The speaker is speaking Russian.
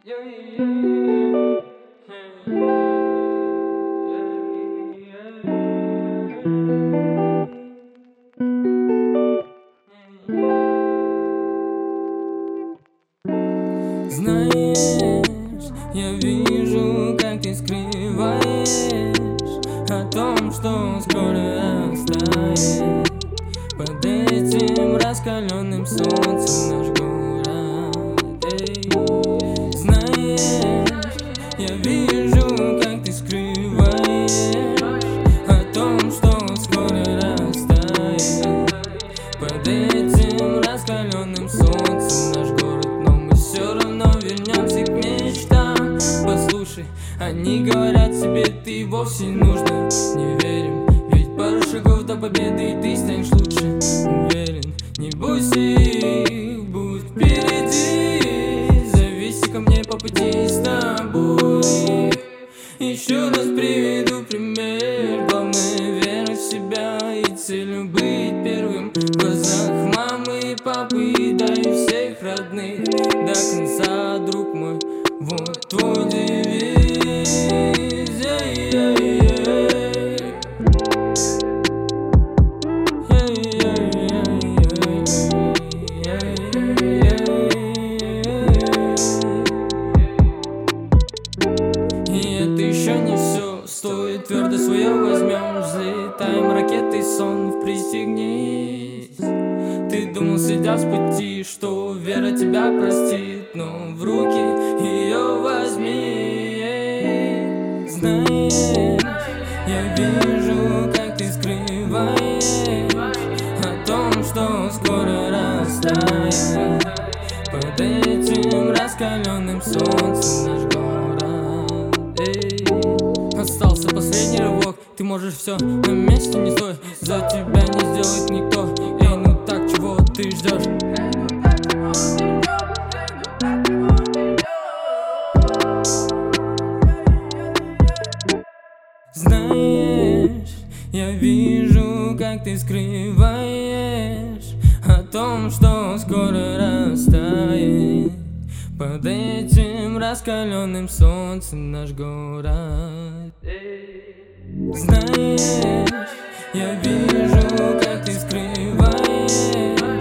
Знаешь, я вижу, как ты скрываешь о том, что скоро растает под этим раскаленным солнцем наш город. Знаешь, я вижу, как ты скрываешь о том, что скоро растает под этим раскаленным солнцем наш город. Но мы все равно вернемся к мечтам. Послушай, они говорят тебе, ты вовсе не нужна. Не верим, ведь пару шагов до победы, и ты станешь лучше. Уверен, не бойся их, будь впереди. Зависи ко мне по пути с тобой. Еще раз приведу пример. Главное, вера в себя и целью быть первым в глазах мамы и папы, да и всех родных. До конца, друг мой, вот твой девиз. И это еще не все, стоит твердо свое возьмем. Взлетаем ракетой, сон, пристегнись. Ты думал, сидя с пути, что вера тебя простит, но в руки ее возьми. Знаешь, я вижу, как ты скрываешь о том, что скоро растает под этим раскаленным солнцем наш город. Остался последний рывок, ты можешь все, на месте не стой. За тебя не сделает никто. Эй, ну так, чего ты ждешь? Знаешь, я вижу, как ты скрываешь о том, что скоро растает под этим раскаленным солнцем наш город. Знаешь, я вижу, как ты скрываешь